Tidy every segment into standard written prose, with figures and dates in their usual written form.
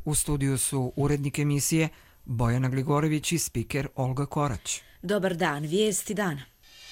U studiju su urednik emisije Bojana Gligorević i spiker Olga Korać. Dobar dan, vijesti dana.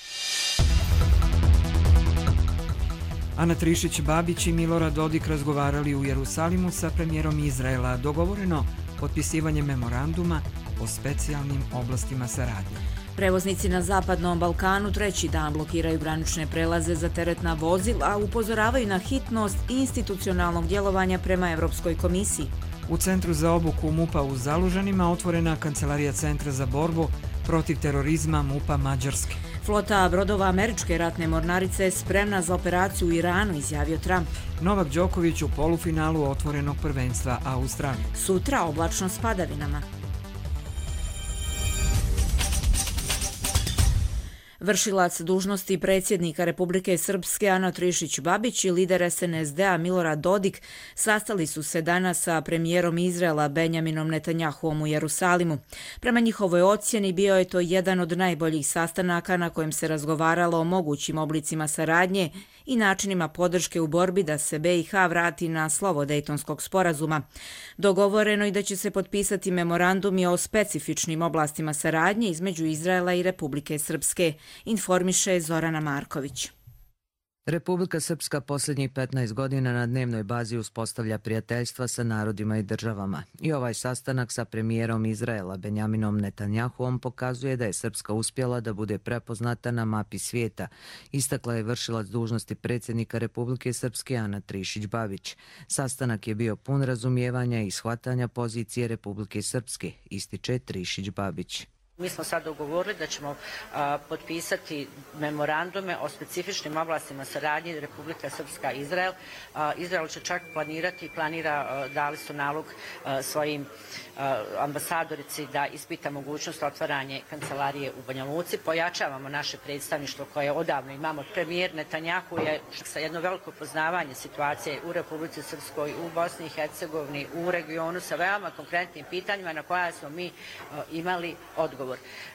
Ana Trišić-Babić i Milorad Dodik razgovarali u Jerusalimu sa premijerom Izraela. Dogovoreno potpisivanje memoranduma o specijalnim oblastima saradnje. Prevoznici na Zapadnom Balkanu treći dan blokiraju granične prelaze za teretna vozila, a upozoravaju na hitnost institucionalnog djelovanja prema Evropskoj komisiji. U Centru za obuku MUP-a u Zalužanima otvorena kancelarija Centra za borbu protiv terorizma MUP-a Mađarske. Flota brodova američke ratne mornarice je spremna za operaciju u Iranu, izjavio Trump. Novak Đoković u polufinalu otvorenog prvenstva Australije. Sutra oblačno s padavinama. Vršilac dužnosti predsjednika Republike Srpske Ana Trišić-Babić i lider SNSD-a Milorad Dodik sastali su se danas sa premijerom Izraela Benjaminom Netanjahuom u Jerusalimu. Prema njihovoj ocjeni bio je to jedan od najboljih sastanaka na kojem se razgovaralo o mogućim oblicima saradnje i načinima podrške u borbi da se BiH vrati na slovo Dejtonskog sporazuma. Dogovoreno je da će se potpisati memorandumi o specifičnim oblastima saradnje između Izraela i Republike Srpske, informiše Zorana Marković. Republika Srpska posljednjih 15 godina na dnevnoj bazi uspostavlja prijateljstva sa narodima i državama. I ovaj sastanak sa premijerom Izraela Benjaminom Netanjahuom pokazuje da je Srpska uspjela da bude prepoznata na mapi svijeta, istakla je vršilac dužnosti predsjednika Republike Srpske Ana Trišić-Babić. Sastanak je bio pun razumijevanja i shvatanja pozicije Republike Srpske, ističe Trišić-Babić. Mi smo sad dogovorili da ćemo potpisati memorandume o specifičnim oblastima saradnje Republika Srpska i Izrael. Izrael će čak planira, dali su nalog svojim ambasadorici da ispita mogućnost otvaranje kancelarije u Banja Luci. Pojačavamo naše predstavništvo koje odavno imamo. Premijer Netanjahu je sa jedno veliko poznavanje situacije u Republici Srpskoj, u Bosni i Hercegovini, u regionu sa veoma konkretnim pitanjima na koja smo mi imali odgovor.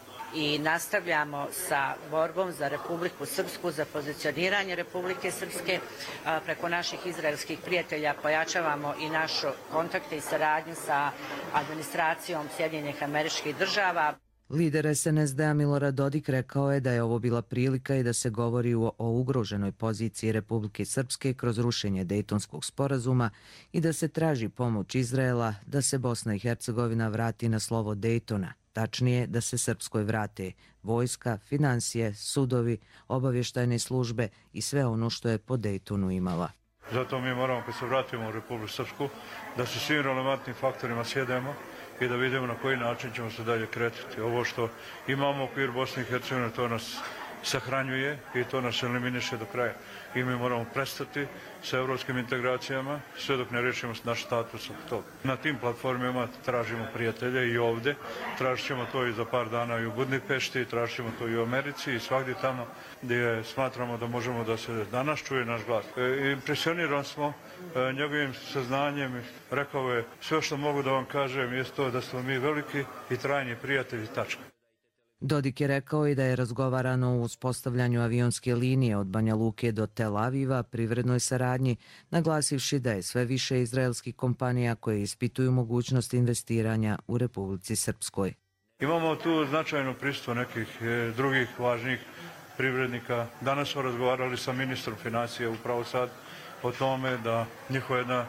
I nastavljamo sa borbom za Republiku Srpsku, za pozicioniranje Republike Srpske. Preko naših izraelskih prijatelja pojačavamo i naše kontakte i saradnju sa administracijom Sjedinjenih Američkih Država. Lider SNSD-a Milorad Dodik rekao je da je ovo bila prilika i da se govori o ugroženoj poziciji Republike Srpske kroz rušenje Dejtonskog sporazuma i da se traži pomoć Izraela da se Bosna i Hercegovina vrati na slovo Dejtona. Tačnije, da se Srpskoj vrate vojska, financije, sudovi, obavještajne službe i sve ono što je po Dejtonu imala. Zato mi moramo, kad se vratimo u Republiku Srpsku, da se svim relevantnim faktorima sjedemo i da vidimo na koji način ćemo se dalje kretati. Ovo što imamo u okviru Bosne i Hercegovine, to nas sahranjuje i to nas eliminiše do kraja. I mi moramo prestati sa evropskim integracijama sve dok ne rešimo naš status od toga. Na tim platformama tražimo prijatelje i ovde, tražit ćemo to i za par dana i u Budimpešti, tražit ćemo to i u Americi i svakdje tamo gdje smatramo da možemo da se danas čuje naš glas. Impresioniran smo njegovim saznanjem, rekao je sve što mogu da vam kažem je to da smo mi veliki i trajni prijatelji, tačka. Dodik je rekao i da je razgovarano o uspostavljanju avionske linije od Banja Luke do Tel Aviva, privrednoj saradnji, naglasivši da je sve više izraelskih kompanija koje ispituju mogućnost investiranja u Republici Srpskoj. Imamo tu značajno prisustvo nekih drugih važnih privrednika. Danas smo razgovarali sa ministrom financija upravo sad o tome da njihova jedna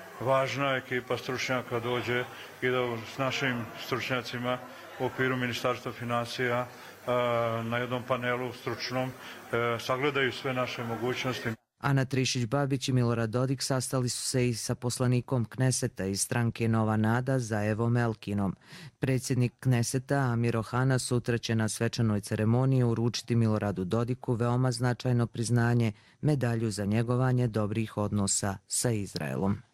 važna ekipa stručnjaka dođe i da s našim stručnjacima u okviru Ministarstva financija na jednom panelu stručnom sagledaju sve naše mogućnosti. Ana Trišić-Babić i Milorad Dodik sastali su se i sa poslanikom Kneseta iz stranke Nova Nada Zaevom Elkinom. Predsjednik Kneseta Amir Ohana sutra će na svečanoj ceremoniji uručiti Miloradu Dodiku veoma značajno priznanje, medalju za njegovanje dobrih odnosa sa Izraelom.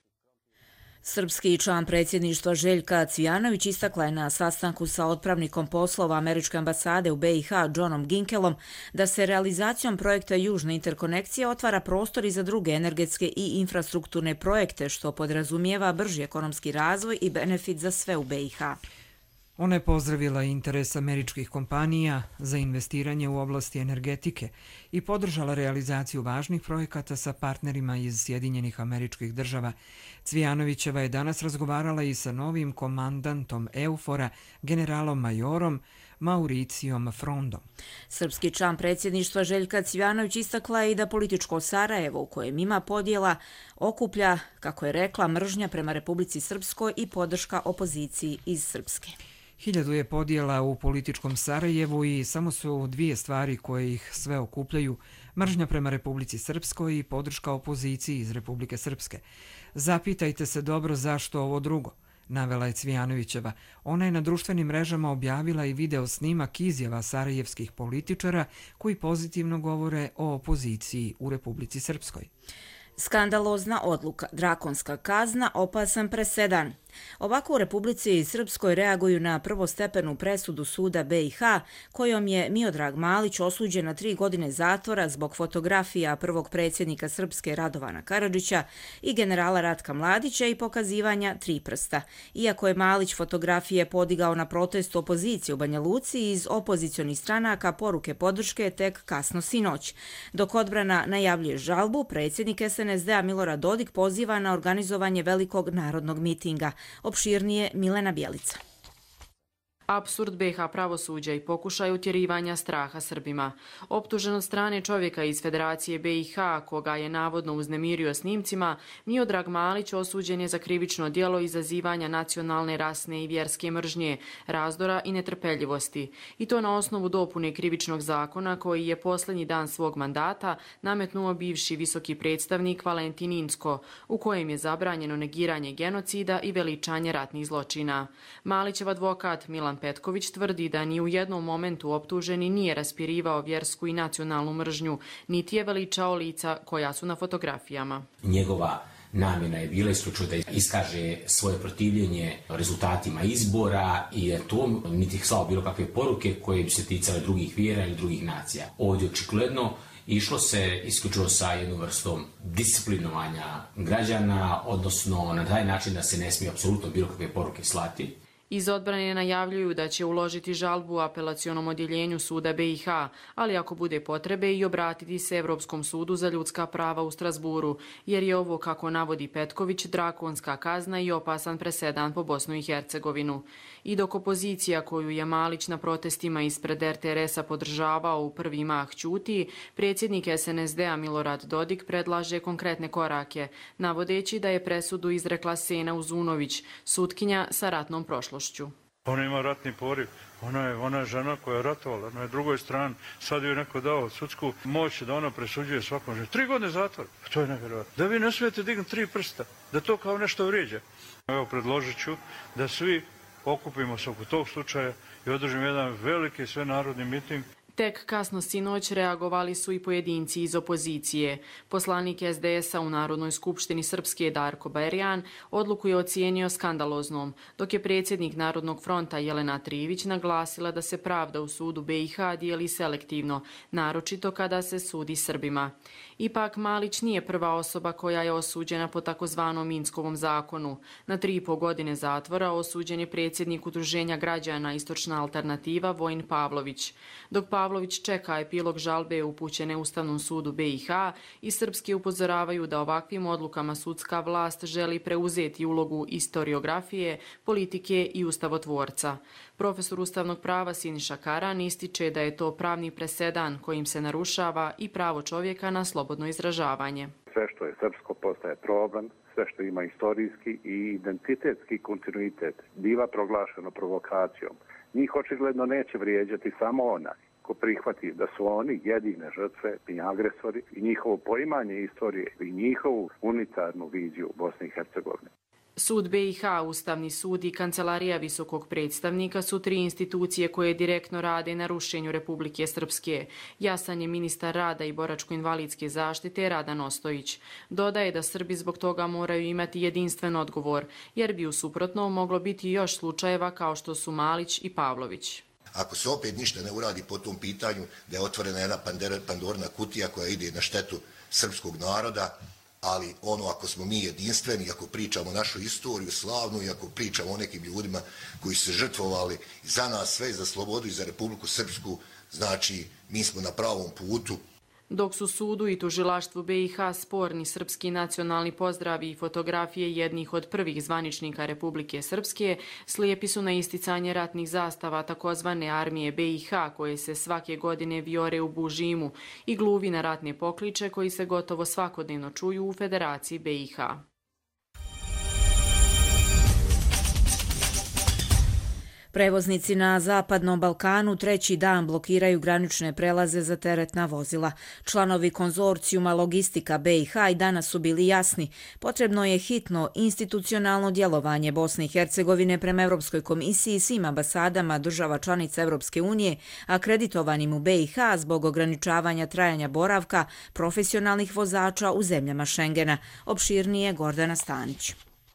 Srpski član predsjedništva Željka Cvijanović istakla je na sastanku sa otpravnikom poslova Američke ambasade u BiH Johnom Ginkelom da se realizacijom projekta Južne interkonekcije otvara prostor i za druge energetske i infrastrukturne projekte, što podrazumijeva brži ekonomski razvoj i benefit za sve u BiH. Ona je pozdravila interes američkih kompanija za investiranje u oblasti energetike i podržala realizaciju važnih projekata sa partnerima iz Sjedinjenih Američkih Država. Cvijanovićeva je danas razgovarala i sa novim komandantom EUFOR-a, generalom majorom Mauricijom Frondom. Srpski član predsjedništva Željka Cvijanović istakla je i da političko Sarajevo, u kojem ima podjela, okuplja, kako je rekla, mržnja prema Republici Srpskoj i podrška opoziciji iz Srpske. 1000 je podjela u političkom Sarajevu i samo su dvije stvari koje ih sve okupljaju: mržnja prema Republici Srpskoj i podrška opoziciji iz Republike Srpske. Zapitajte se dobro zašto ovo drugo, navela je Cvijanovićeva. Ona je na društvenim mrežama objavila i video snimak izjava sarajevskih političara koji pozitivno govore o opoziciji u Republici Srpskoj. Skandalozna odluka, drakonska kazna, opasan presedan. Ovako u Republici Srpskoj reaguju na prvostepenu presudu suda BiH, kojom je Miodrag Malić osuđen na 3 godine zatvora zbog fotografija prvog predsjednika Srpske Radovana Karadžića i generala Ratka Mladića i pokazivanja 3 prsta. Iako je Malić fotografije podigao na protestu opozicije u Banja Luci, iz opozicionih stranaka poruke podrške tek kasno sinoć. Dok odbrana najavljuje žalbu, predsjednik SNSD-a Milorad Dodik poziva na organizovanje velikog narodnog mitinga. Opširnije Milena Bjelica. Apsurd BiH pravosuđa i pokušaj utjerivanja straha Srbima. Optužen od strane čovjeka iz Federacije BiH, koga je navodno uznemirio snimcima, Miodrag Malić osuđen je za krivično djelo izazivanja nacionalne, rasne i vjerske mržnje, razdora i netrpeljivosti. I to na osnovu dopune krivičnog zakona koji je posljednji dan svog mandata nametnuo bivši visoki predstavnik Valentin Inzko, u kojem je zabranjeno negiranje genocida i veličanje ratnih zločina. Malićev advokat Milan Petković tvrdi da ni u jednom momentu optuženi nije raspirivao vjersku i nacionalnu mržnju, niti je veličao lica koja su na fotografijama. Njegova namjena je bila isključivo da iskaže svoje protivljenje rezultatima izbora i je to niti slao bilo kakve poruke koje bi se ticale drugih vjera ili drugih nacija. Ovdje očigledno išlo se isključivo sa jednom vrstom disciplinovanja građana, odnosno na taj način da se ne smije apsolutno bilo kakve poruke slati. Iz odbrane najavljuju da će uložiti žalbu u apelacionom odjeljenju suda BiH, ali ako bude potrebe i obratiti se Evropskom sudu za ljudska prava u Strasburu, jer je ovo, kako navodi Petković, drakonska kazna i opasan presedan po Bosnu i Hercegovinu. I dok opozicija koju je Malić na protestima ispred RTRS-a podržavao u prvi mah ćuti, predsjednik SNSD-a Milorad Dodik predlaže konkretne korake, navodeći da je presudu izrekla Sena Uzunović, sutkinja sa ratnom prošlošću. Ona ima ratni poriv, ona je žena koja je ratovala, na drugoj strani, sad joj neko dao sudsku moć da ona presuđuje svakom ženu. 3 godine zatvora, to je nevjerojatno. Da vi ne smijete dignuti 3 prsta, da to kao nešto vrijeđa. Evo, predložit ću da svi okupimo se oko tog slučaja i održimo jedan veliki svenarodni miting. Tek kasno sinoć reagovali su i pojedinci iz opozicije. Poslanik SDS-a u Narodnoj skupštini Srpske Darko Bajerijan odluku je ocijenio skandaloznom, dok je predsjednik Narodnog fronta Jelena Trivić naglasila da se pravda u sudu BiH dijeli selektivno, naročito kada se sudi Srbima. Ipak Malić nije prva osoba koja je osuđena po takozvanom Inzkovom zakonu. Na 3,5 godine zatvora osuđen je predsjednik Udruženja građana Istočna alternativa Vojin Pavlović. Dok Pavlović čeka epilog žalbe upućene Ustavnom sudu BiH i srpski upozoravaju da ovakvim odlukama sudska vlast želi preuzeti ulogu istoriografije, politike i ustavotvorca. Profesor ustavnog prava Siniša Karan ističe da je to pravni presedan kojim se narušava i pravo čovjeka na slobodno izražavanje. Sve što je srpsko postaje problem, sve što ima istorijski i identitetski kontinuitet biva proglašeno provokacijom. Njih očigledno neće vrijeđati samo onaj ko prihvati da su oni jedine žrtve i agresori i njihovo poimanje istorije i njihovu unitarnu viziju Bosne i Hercegovine. Sud BiH, Ustavni sud i Kancelarija visokog predstavnika su 3 institucije koje direktno rade na rušenju Republike Srpske. Jasan je ministar rada i boračko-invalidske zaštite Radan Ostojić. Dodaje da Srbi zbog toga moraju imati jedinstven odgovor, jer bi u suprotno moglo biti još slučajeva kao što su Malić i Pavlović. Ako se opet ništa ne uradi po tom pitanju, da je otvorena jedna Pandorina kutija koja ide na štetu srpskog naroda, ali ako smo mi jedinstveni, ako pričamo našu istoriju slavnu i ako pričamo o nekim ljudima koji su se žrtvovali za nas sve, za slobodu i za Republiku Srpsku, znači mi smo na pravom putu. Dok su sudu i tužilaštvu BiH sporni srpski nacionalni pozdravi i fotografije jednih od prvih zvaničnika Republike Srpske, slijepi su na isticanje ratnih zastava takozvane armije BiH koje se svake godine vijore u Bužimu i gluvi na ratne pokliče koji se gotovo svakodnevno čuju u Federaciji BiH. Prevoznici na Zapadnom Balkanu treći dan blokiraju granične prelaze za teretna vozila. Članovi konzorcijuma Logistika BiH i danas su bili jasni. Potrebno je hitno institucionalno djelovanje Bosne i Hercegovine prema Europskoj komisiji i svim ambasadama država članica Europske unije akreditovanim u BiH zbog ograničavanja trajanja boravka profesionalnih vozača u zemljama Šengena. Opširnije Gordana Stanić.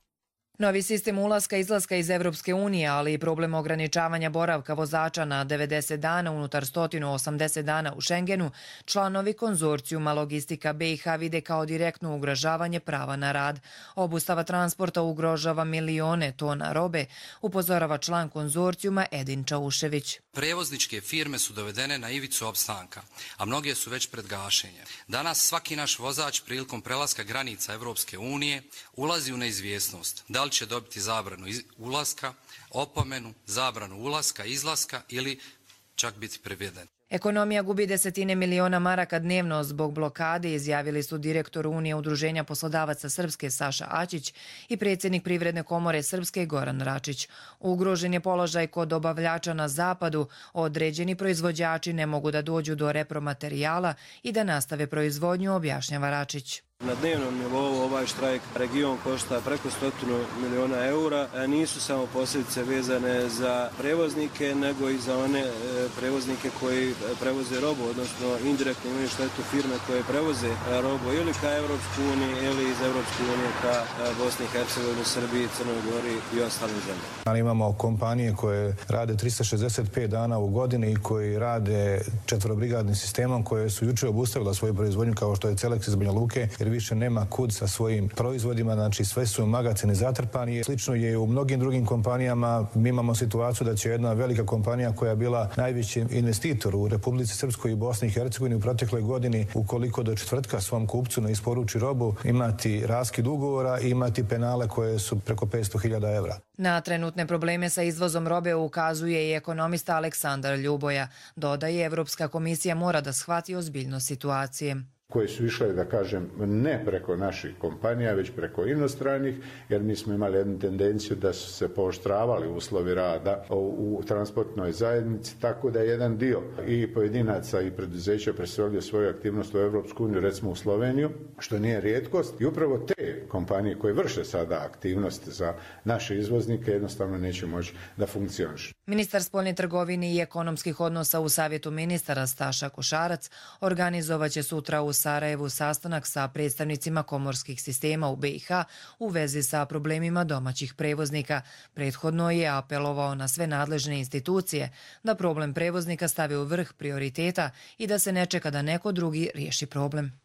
Novi sistem ulaska i izlaska iz Evropske unije, ali i problem ograničavanja boravka vozača na 90 dana unutar 180 dana u Šengenu, članovi konzorcijuma Logistika BiH vide kao direktno ugrožavanje prava na rad. Obustava transporta ugrožava milione tona robe, upozorava član konzorcijuma Edin Čaušević. Prevozničke firme su dovedene na ivicu opstanka, a mnoge su već pred gašenjem. Danas svaki naš vozač prilikom prelaska granica Evropske unije ulazi u neizvjesnost. Da li će dobiti zabranu ulaska, opomenu, zabranu ulaska, izlaska ili čak biti priveden. Ekonomija gubi desetine miliona maraka dnevno zbog blokade, izjavili su direktor Unije udruženja poslodavaca Srpske Saša Aćić i predsjednik Privredne komore Srpske Goran Račić. Ugrožen je položaj kod dobavljača na zapadu, određeni proizvođači ne mogu da dođu do repromaterijala i da nastave proizvodnju, objašnjava Račić. Na dnevnom nivou ovaj štrajk region košta preko 100 miliona eura. Nisu samo posljedice vezane za prevoznike, nego i za one prevoznike koji prevoze robu, odnosno indirektno imaju štetu firme koje prevoze robu ili ka Evropsku uniju ili iz Evropske unije ka Bosni i Hercegovini, Srbiji, Crnoj Gori i ostalim zemljama. Ali imamo kompanije koje rade 365 dana u godini i koji rade četvorobrigadnim sistemom koje su juče obustavila svoju proizvodnju kao što je Celex iz Banja Luke, jer više nema kud sa svojim proizvodima, znači sve su magacini zatrpani. Slično je u mnogim drugim kompanijama. Mi imamo situaciju da će jedna velika kompanija koja je bila najveći investitor u Republici Srpskoj i Bosni i Hercegovini u protekloj godini, ukoliko do četvrtka svom kupcu ne isporuči robu, imati raskid ugovora i imati penale koje su preko 500.000 evra. Na trenutne probleme sa izvozom robe ukazuje i ekonomista Aleksandar Ljuboja. Dodaje, Evropska komisija mora da shvati ozbiljnost situacije. Koje su išle, da kažem, ne preko naših kompanija, već preko inostranih, jer mi smo imali jednu tendenciju da su se pooštravali uslovi rada u transportnoj zajednici, tako da je jedan dio i pojedinaca i preduzeća preselio svoju aktivnost u Evropsku uniju, recimo u Sloveniju, što nije rijetkost. I upravo te kompanije koje vrše sada aktivnost za naše izvoznike jednostavno neće moći da funkcionišu. Ministar spoljne trgovine i ekonomskih odnosa u Savjetu ministara Staša Košarac organizovaće sutra u Sarajevu sastanak sa predstavnicima komorskih sistema u BiH u vezi sa problemima domaćih prevoznika. Prethodno je apelovao na sve nadležne institucije da problem prevoznika stave u vrh prioriteta i da se ne čeka da neko drugi riješi problem.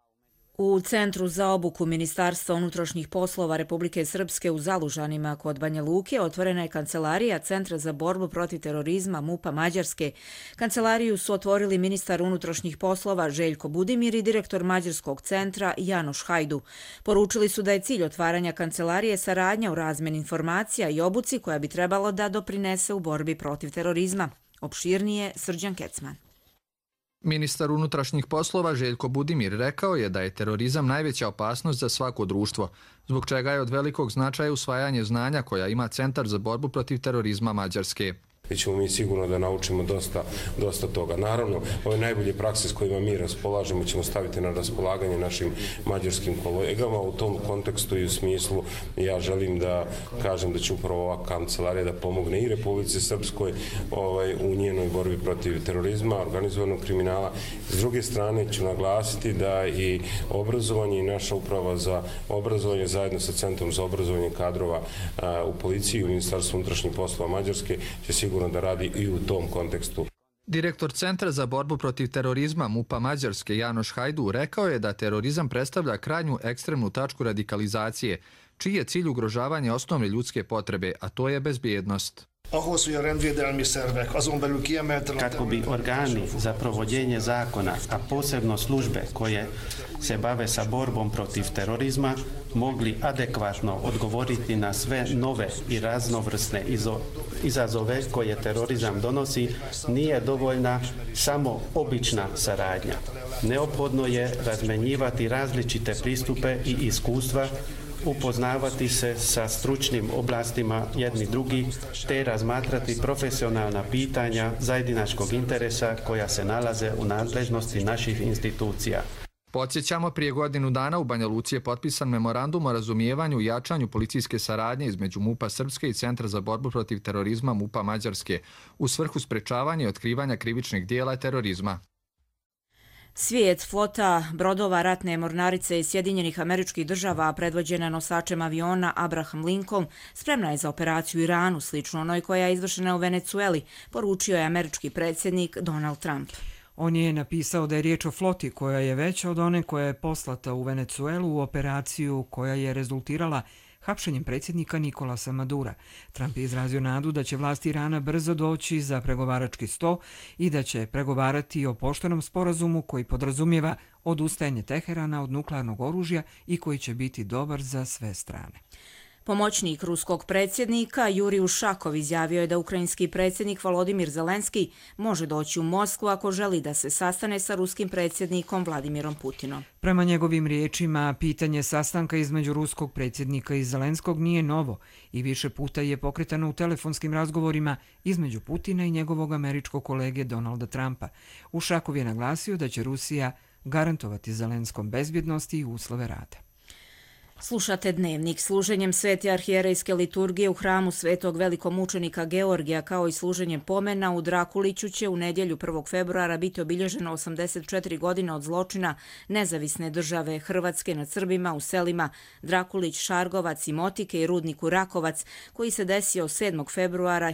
U Centru za obuku Ministarstva unutrašnjih poslova Republike Srpske u Zalužanima kod Banja Luke otvorena je kancelarija Centra za borbu protiv terorizma MUP-a Mađarske. Kancelariju su otvorili ministar unutrašnjih poslova Željko Budimir i direktor Mađarskog centra Janoš Hajdu. Poručili su da je cilj otvaranja kancelarije saradnja u razmjeni informacija i obuci koja bi trebalo da doprinese u borbi protiv terorizma. Opširnije Srđan Kecman. Ministar unutrašnjih poslova Željko Budimir rekao je da je terorizam najveća opasnost za svako društvo, zbog čega je od velikog značaja usvajanje znanja koja ima Centar za borbu protiv terorizma Mađarske. gdje ćemo mi sigurno da naučimo dosta toga. Naravno, ove najbolje prakse s kojima mi raspolažemo ćemo staviti na raspolaganje našim mađarskim kolegama. U tom kontekstu i u smislu ja želim da kažem da će upravo ova kancelarija da pomogne i Republici Srpskoj u njenoj borbi protiv terorizma, organizovanog kriminala. S druge strane ću naglasiti da i obrazovanje i naša uprava za obrazovanje zajedno sa Centrom za obrazovanje kadrova u policiji i u Ministarstvu unutrašnjih poslova Mađarske će sigurno da radi i u tom kontekstu. Direktor Centra za borbu protiv terorizma MUP-a Mađarske Janoš Hajdu rekao je da terorizam predstavlja krajnju ekstremnu tačku radikalizacije, čiji je cilj ugrožavanje osnovne ljudske potrebe, a to je bezbjednost. Kako bi organi za provođenje zakona, a posebno službe koje se bave sa borbom protiv terorizma, mogli adekvatno odgovoriti na sve nove i raznovrsne izazove koje terorizam donosi, nije dovoljna samo obična saradnja. Neophodno je razmenjivati različite pristupe i iskustva, upoznavati se sa stručnim oblastima jedni drugi, te razmatrati profesionalna pitanja zajedničkog interesa koja se nalaze u nadležnosti naših institucija. Podsjećamo, prije godinu dana u Banja Luci je potpisan memorandum o razumijevanju i jačanju policijske saradnje između MUP-a Srpske i Centra za borbu protiv terorizma MUP-a Mađarske u svrhu sprečavanja i otkrivanja krivičnih dijela terorizma. Svijet flota brodova ratne mornarice iz Sjedinjenih Američkih Država predvođena nosačem aviona Abraham Lincoln spremna je za operaciju u Iranu, slično onoj koja je izvršena u Venecueli, poručio je američki predsjednik Donald Trump. On je napisao da je riječ o floti koja je veća od one koja je poslata u Venecuelu u operaciju koja je rezultirala hapšenjem predsjednika Nikolasa Madura. Trump je izrazio nadu da će vlasti Irana brzo doći za pregovarački sto i da će pregovarati o poštenom sporazumu koji podrazumijeva odustajanje Teherana od nuklearnog oružja i koji će biti dobar za sve strane. Pomoćnik ruskog predsjednika Jurij Ušakov izjavio je da ukrajinski predsjednik Volodimir Zelenski može doći u Moskvu ako želi da se sastane sa ruskim predsjednikom Vladimirom Putinom. Prema njegovim riječima, pitanje sastanka između ruskog predsjednika i Zelenskog nije novo i više puta je pokretano u telefonskim razgovorima između Putina i njegovog američkog kolege Donalda Trumpa. Ušakov je naglasio da će Rusija garantovati Zelenskom bezbjednosti i uslove rada. Slušate Dnevnik. Služenjem svete arhijerejske liturgije u hramu svetog velikomučenika Georgija kao i služenjem pomena u Drakuliću će u nedjelju 1. februara biti obilježeno 84 godine od zločina Nezavisne države Hrvatske nad Srbima u selima Drakulić, Šargovac i Motike i rudniku Rakovac, koji se desio 7. februara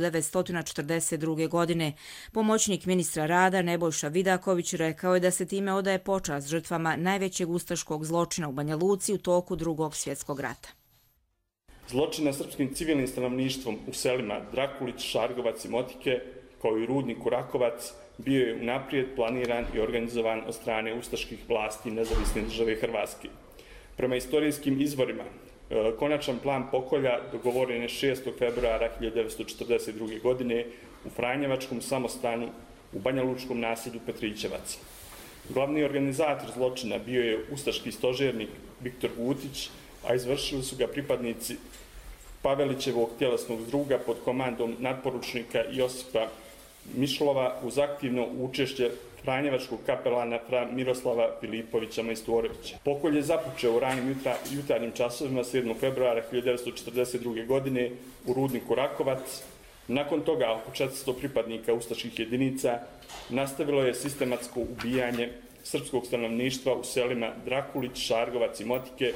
1942. godine. Pomoćnik ministra rada Nebojša Vidaković rekao je da se time odaje počast žrtvama najvećeg ustaškog zločina u Banja Luci u toku Drugog svjetskog rata. Zločin nad srpskim civilnim stanovništvom u selima Drakulić, Šargovac i Motike, kao i rudniku Rakovac, bio je unaprijed planiran i organizovan od strane ustaških vlasti Nezavisne države Hrvatske. Prema istorijskim izvorima, konačan plan pokolja dogovoren je 6. februara 1942. godine u Franjevačkom samostanu u banjalučkom naselju Petrićevac. Glavni organizator zločina bio je ustaški stožernik Viktor Gutić, a izvršili su ga pripadnici Pavelićevog tjelesnog zdruga pod komandom nadporučnika Josipa Mišlova uz aktivno učešće franjevačkog kapelana Miroslava Filipovića Majstorovića. Pokolj je započeo u ranim jutarnjim časovima 7. februara 1942. godine u rudniku Rakovac. Nakon toga oko 400 pripadnika ustaških jedinica nastavilo je sistematsko ubijanje srpskog stanovništva u selima Drakulić, Šargovac i Motike.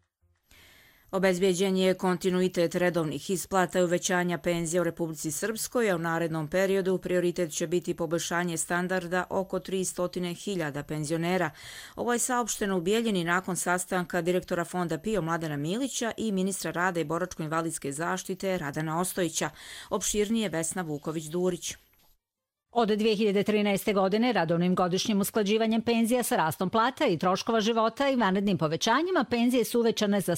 Obezbijeđen je kontinuitet redovnih isplata i uvećanja penzija u Republici Srpskoj, a u narednom periodu prioritet će biti poboljšanje standarda oko 300.000 penzionera. Ovo je saopšteno u Bijeljini nakon sastanka direktora Fonda PIO Mladena Milića i ministra rada i boračko-invalidske zaštite Radana Ostojića. Opširnije Vesna Vuković-Durić. Od 2013. godine radovnim godišnjim usklađivanjem penzija sa rastom plata i troškova života i vanrednim povećanjima penzije su uvećane za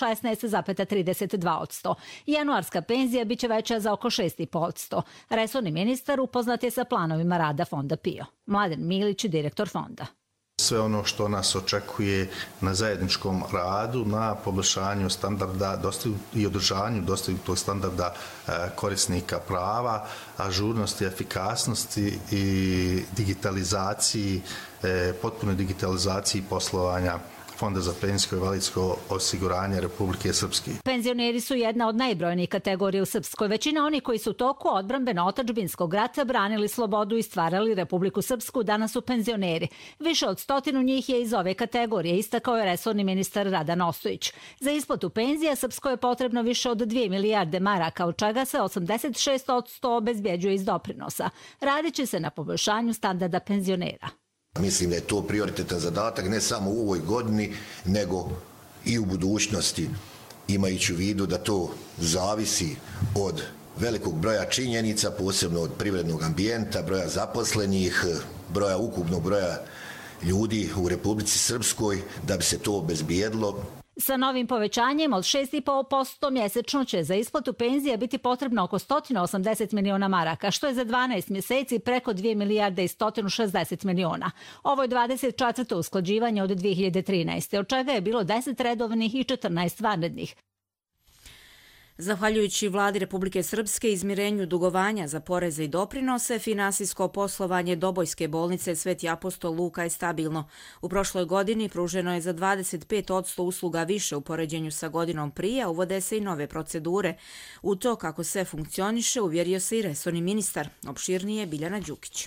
116,32%. Januarska penzija biće veća za oko 6,5%. Resorni ministar upoznat je sa planovima rada Fonda PIO. Mladen Milić, direktor fonda. Sve ono što nas očekuje na zajedničkom radu, na poboljšanju standarda i održanju dostignutog standarda korisnika prava, ažurnosti, efikasnosti i digitalizaciji, potpunoj digitalizaciji poslovanja Fonda za penzijsko i invalidsko osiguranje Republike Srpske. Penzioneri su jedna od najbrojnijih kategorija u Srpskoj. Većina onih koji su u toku odbrambeno-otadžbinskog rata branili slobodu i stvarali Republiku Srpsku danas su penzioneri. Više od 100 njih je iz ove kategorije, istakao je resorni ministar Radan Ostojić. Za isplatu penzija Srpskoj je potrebno više od 2 milijarde maraka, od čega se 86% obezbjeđuje iz doprinosa. Radit će se na poboljšanju standarda penzionera. Mislim da je to prioritetan zadatak ne samo u ovoj godini, nego i u budućnosti, imajući u vidu da to zavisi od velikog broja činjenica, posebno od privrednog ambijenta, broja zaposlenih, ukupnog broja ljudi u Republici Srpskoj, da bi se to obezbijedilo. Sa novim povećanjem od 6,5% mjesečno će za isplatu penzija biti potrebno oko 180 miliona maraka, što je za 12 mjeseci preko 2 milijarde i 160 miliona. Ovo je 24. usklađivanje od 2013. od čega je bilo 10 redovnih i 14 vanrednih. Zahvaljujući vladi Republike Srpske izmirenju dugovanja za poreze i doprinose, finansijsko poslovanje Dobojske bolnice Sveti apostol Luka je stabilno. U prošloj godini pruženo je za 25% usluga više u poređenju sa godinom prije, uvode se i nove procedure. U to kako sve funkcioniše uvjerio se i resorni ministar. Opširnije Biljana Đukić.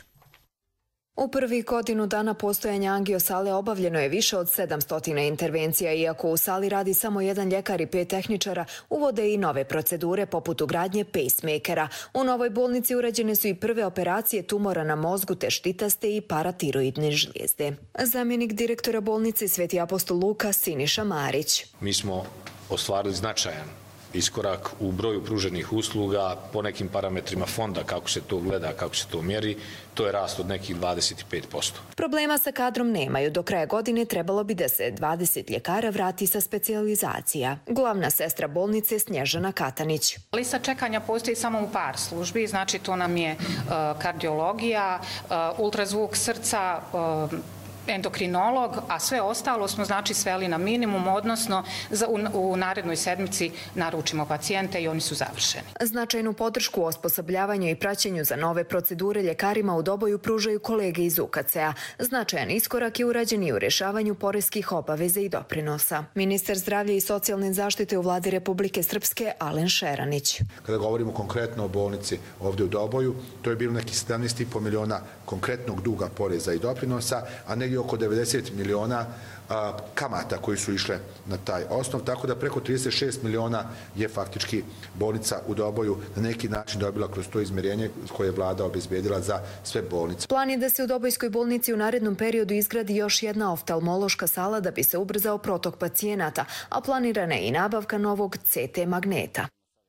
U prvih godinu dana postojanja angiosale obavljeno je više od 700 intervencija, iako u sali radi samo jedan ljekar i 5 tehničara, uvode i nove procedure poput ugradnje pacemakera. U novoj bolnici urađene su i prve operacije tumora na mozgu te štitaste i paratiroidne žlijezde. Zamjenik direktora bolnice Sveti apostol Luka Siniša Marić. Mi smo ostvarili značajan iskorak u broju pruženih usluga po nekim parametrima fonda, kako se to gleda, kako se to mjeri, to je rast od nekih 25%. Problema sa kadrom nemaju. Do kraja godine trebalo bi da se 20 ljekara vrati sa specijalizacija. Glavna sestra bolnice Snježana Katanić. Lista čekanja postoji samo u par službi, znači to nam je kardiologija, ultrazvuk srca, endokrinolog, a sve ostalo smo znači sveli na minimum, odnosno u narednoj sedmici naručimo pacijente i oni su završeni. Značajnu podršku u osposobljavanju i praćenju za nove procedure ljekarima u Doboju pružaju kolege iz UKC-a. Značajan iskorak je urađen i u rješavanju poreskih obaveza i doprinosa. Ministar zdravlja i socijalne zaštite u vladi Republike Srpske Alen Šeranić. Kada govorimo konkretno o bolnici ovdje u Doboju, to je bilo neki 17,5 miliona konkretnog duga poreza i doprinosa, a negdje oko 90 miliona kamata koji su išle na taj osnov, tako da preko 36 miliona je faktički bolnica u Doboju na neki način dobila kroz to izmjerenje koje je vlada obezbedila za sve bolnice. Plan je da se u Dobojskoj bolnici u narednom periodu izgradi još jedna oftalmološka sala da bi se ubrzao protok pacijenata, a planirana je i nabavka novog CT magneta.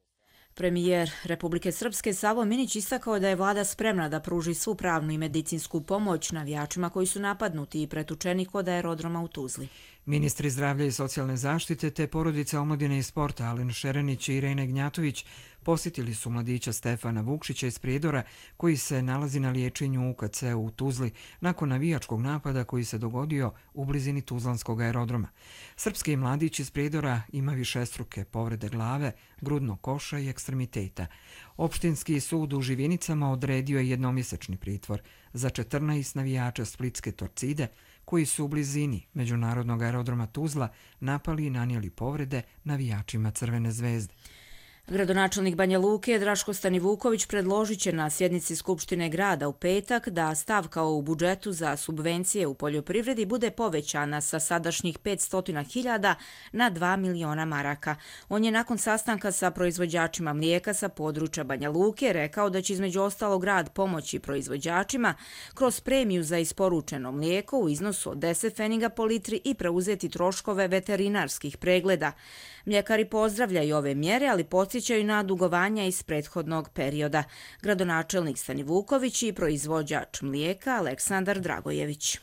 Premijer Republike Srpske Savo Minić istakao da je vlada spremna da pruži svu pravnu i medicinsku pomoć navijačima koji su napadnuti i pretučeni kod aerodroma u Tuzli. Ministri zdravlja i socijalne zaštite te porodice omladine i sporta Alen Šerenić i Irene Gnjatović posjetili su mladića Stefana Vukšića iz Prijedora koji se nalazi na liječenju u UKC-u u Tuzli nakon navijačkog napada koji se dogodio u blizini Tuzlanskog aerodroma. Srpski mladić iz Prijedora ima višestruke povrede glave, grudnog koša i ekstremiteta. Opštinski sud u Živinicama odredio je jednomjesečni pritvor za 14 navijača Splitske Torcide koji su u blizini međunarodnog aerodroma Tuzla napali i nanijeli povrede navijačima Crvene zvezde. Gradonačelnik Banja Luke Draško Stanivuković predložit će na sjednici Skupštine grada u petak da stavka u budžetu za subvencije u poljoprivredi bude povećana sa sadašnjih 500.000 na 2 miliona maraka. On je nakon sastanka sa proizvođačima mlijeka sa područja Banja Luke rekao da će između ostalog grad pomoći proizvođačima kroz premiju za isporučeno mlijeko u iznosu od 10 pfeniga po litri i preuzeti troškove veterinarskih pregleda. Mljekari pozdravljaju ove mjere, ali podsjećaju na dugovanja iz prethodnog perioda. Gradonačelnik Stanivuković i proizvođač mlijeka Aleksandar Dragojević.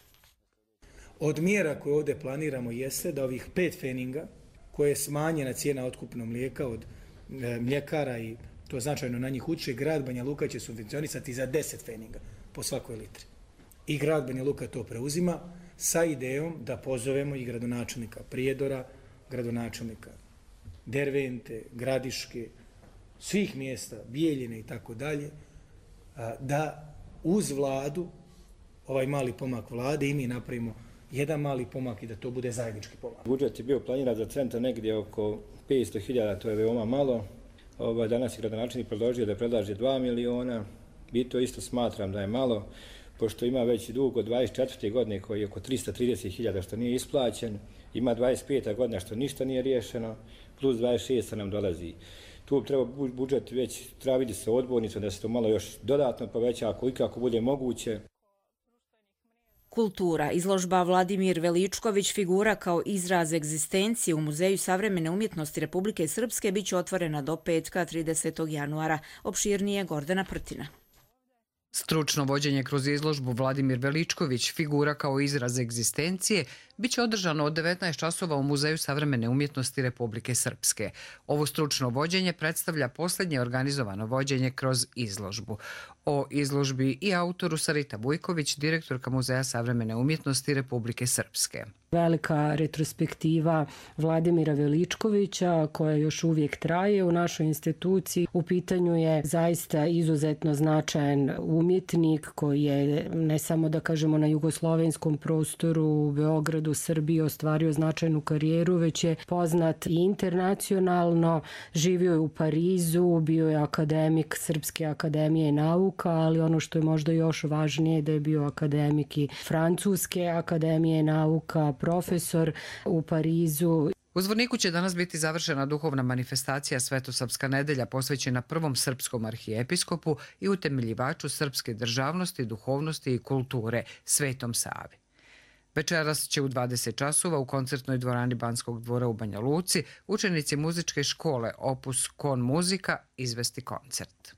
Od mjera koje ovdje planiramo jeste da ovih 5 pfeninga, koje je smanjena cijena otkupnog mlijeka od mljekara i to značajno na njih uče, grad Banja Luka će subvencionisati za 10 pfeninga po svakoj litri. I grad Banja Luka to preuzima sa idejom da pozovemo i gradonačelnika Prijedora, gradonačelnika Dervente, Gradiške, svih mjesta, Bijeljine i tako dalje, da uz vladu, ovaj mali pomak vlade, i mi napravimo jedan mali pomak i da to bude zajednički pomak. Budžet je bio planiran za centar negdje oko 500.000, to je veoma malo. Danas je gradonačelnik predložio da predlaže 2 miliona. I to isto smatram da je malo, pošto ima već dug od 24. godine koji je oko 330.000 što nije isplaćen, ima 25. godina što ništa nije riješeno, plus 26. nam dolazi. Tu treba budžet već treba vidjeti sa odbornicom da se to malo još dodatno poveća ako ikako bude moguće. Kultura. Izložba Vladimir Veličković, figura kao izraz egzistencije u Muzeju savremene umjetnosti Republike Srpske, bit će otvorena do petka 30. januara. Opširnije Gordana Prtina. Stručno vođenje kroz izložbu Vladimir Veličković, figura kao izraz egzistencije, bit će održano od 19 časova u Muzeju savremene umjetnosti Republike Srpske. Ovo stručno vođenje predstavlja posljednje organizovano vođenje kroz izložbu. O izložbi i autoru Sarita Vujković, direktorka Muzeja savremene umjetnosti Republike Srpske. Velika retrospektiva Vladimira Veličkovića koja još uvijek traje u našoj instituciji. U pitanju je zaista izuzetno značajan umjetnik koji je ne samo da kažemo na jugoslovenskom prostoru u Beogradu, Srbiji ostvario značajnu karijeru, već je poznat i internacionalno. Živio je u Parizu, bio je akademik Srpske akademije nauka, ali ono što je možda još važnije da je bio akademik i Francuske akademije nauka, profesor u Parizu. U Zvorniku će danas biti završena duhovna manifestacija Svetosavska nedelja posvećena prvom srpskom arhijepiskopu i utemeljivaču srpske državnosti, duhovnosti i kulture, Svetom Savi. Večeras će u 20 časova u koncertnoj dvorani Banskog dvora u Banja Luci učenici muzičke škole Opus Kon Muzika izvesti koncert.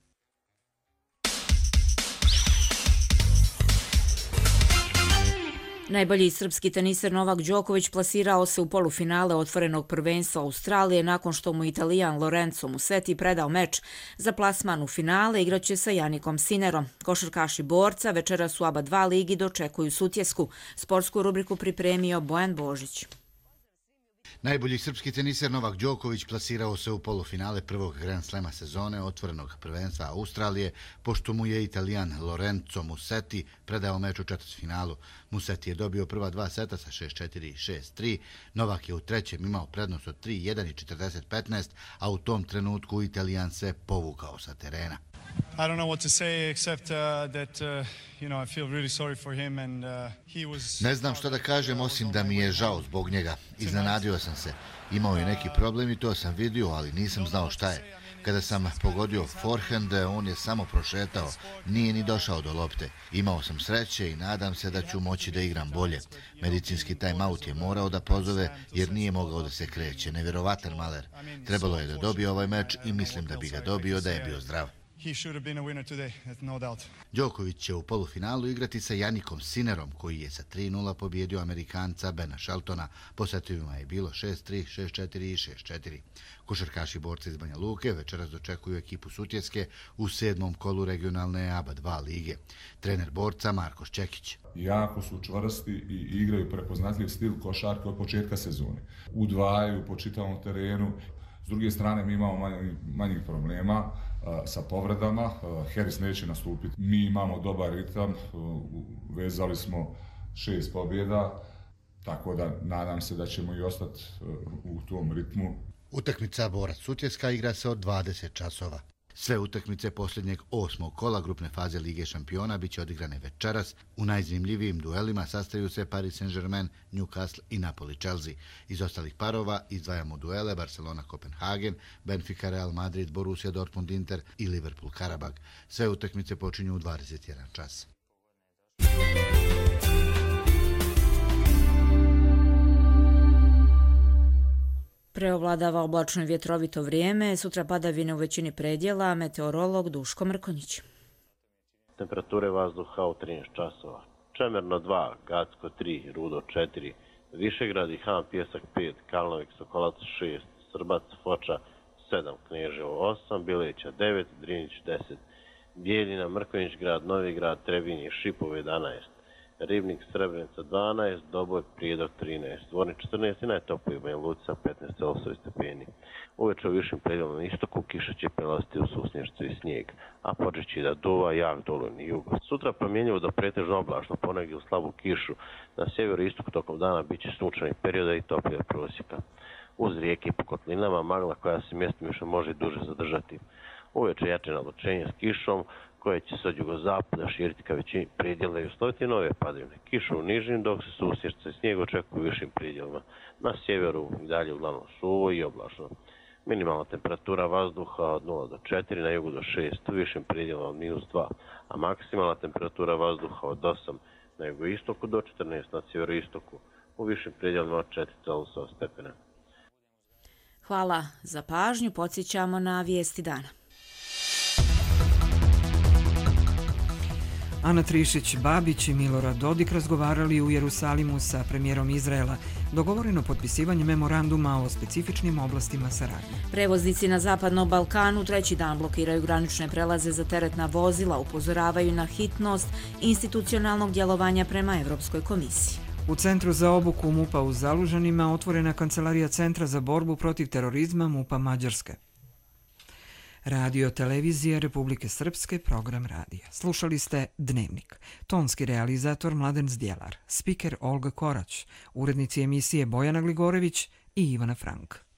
Najbolji srpski teniser Novak Đoković plasirao se u polufinale otvorenog prvenstva Australije nakon što mu Italijan Lorenzo Musetti predao meč. Za plasman u finale igraće sa Janikom Sinerom. Košarkaši borca večeras u ABA 2 ligi dočekuju Sutjesku. Sportsku rubriku pripremio Bojan Božić. Najbolji srpski teniser Novak Đoković plasirao se u polufinale prvog Grand Slema sezone otvorenog prvenstva Australije, pošto mu je Italijan Lorenzo Musetti predao meč u četvrtfinalu. Musetti je dobio prva dva seta sa 6-4 i 6-3. Novak je u trećem imao prednost od 3-1 i 40-15, a u tom trenutku Italijan se povukao sa terena. I don't know what to say except that I feel really sorry for him and he was. Ne znam što da kažem osim da mi je žao zbog njega. Iznenadio sam se. Imao je neki problem i to sam vidio, ali nisam znao šta je. Kada sam pogodio forehand, on je samo prošetao, nije ni došao do lopte. Imao sam sreće i nadam se da ću moći da igram bolje. Medicinski time-out je morao da pozove jer nije mogao da se kreće. Nevjerovatan maler. Trebalo je da dobije ovaj meč i mislim da bi ga dobio da je bio zdrav. Đoković će u polufinalu igrati sa Janikom Sinerom, koji je sa 3-0 pobjedio Amerikanca Bena Sheltona. Po setovima je bilo 6-3, 6-4 i 6-4. Košarkaši borci iz Banja Luke večeras dočekuju ekipu Sutjeske u 7. kolu regionalne ABA 2 lige. Trener borca Marko Šćekić. Jako su čvrsti i igraju prepoznatljiv stil košarke od početka sezone. Udvajaju po čitavom terenu. S druge strane, mi imamo manjih problema sa povredama. Harris neće nastupiti. Mi imamo dobar ritam, vezali smo 6 pobjeda, tako da nadam se da ćemo i ostati u tom ritmu. Utakmica Borac Sutjeska igra se od 20 časova. Sve utakmice posljednjeg 8. kola grupne faze Lige šampiona biće odigrane večeras. U najzanimljivijim duelima sastaju se Paris Saint-Germain, Newcastle i Napoli-Chelsea. Iz ostalih parova izdvajamo duele Barcelona-Kopenhagen, Benfica-Real Madrid, Borussia Dortmund-Inter i Liverpool-Karabag. Sve utakmice počinju u 21 čas. Preovladava oblačno i vjetrovito vrijeme, sutra padavine u većini predjela, meteorolog Duško Mrkonjić. Temperature vazduha u 13 časova. Čemerno 2, Gacko 3, Rudo 4, Višegrad i Han Pjesak 5, Kalnovik Sokolac 6, Srbac Foča 7, Kneževo 8, Bileća 9, Drinić 10, Bijeljina, Mrkonjić grad, Novi grad, Trebinje, Šipovo 11, Ribnik Srebrenica 12, Doboj Prijedor 13, Zvornik 14 i najtopliji u Banja Luci sa 15,8 stepeni. Uveče u višim predjelima na istoku kiša će prelaziti u susnješcu i snijeg, a počeći da duva jak doluni jug. Sutra promjenjivo do pretežno oblačno, ponegdje u slabu kišu. Na sjeveru i istoku tokom dana bit će sunčanih perioda i toplije prosjeka. Uz rijeke i po kotlinama magla koja se mjestomično može i duže zadržati. Uveče jače navlačenje s kišom, koje će se od jugozapada širiti ka većini predjela i usloviti nove padavine. Kišu u nižim, dok se susješće i snijeg očekuju u višim predjelima. Na sjeveru i dalje uglavnom suvo i oblačno. Minimalna temperatura vazduha od 0 do 4, na jugu do 6, u višim predjelima od -2, a maksimalna temperatura vazduha od 8 na jugoistoku do 14 na sjeveroistoku, u višim predjelima od 4,8 stepena. Hvala za pažnju, podsjećamo na vijesti dana. Ana Trišić-Babić i Milorad Dodik razgovarali u Jerusalimu sa premijerom Izraela. Dogovoreno potpisivanje memoranduma o specifičnim oblastima saradnje. Prevoznici na Zapadnom Balkanu treći dan blokiraju granične prelaze za teretna vozila, upozoravaju na hitnost institucionalnog djelovanja prema Evropskoj komisiji. U Centru za obuku MUP-a u Zalužanima otvorena kancelarija Centra za borbu protiv terorizma MUP-a Mađarske. Radio televizija Republike Srpske, program radija. Slušali ste Dnevnik. Tonski realizator Mladen Zdjelar, spiker Olga Korać, urednici emisije Bojana Gligorević i Ivana Frank.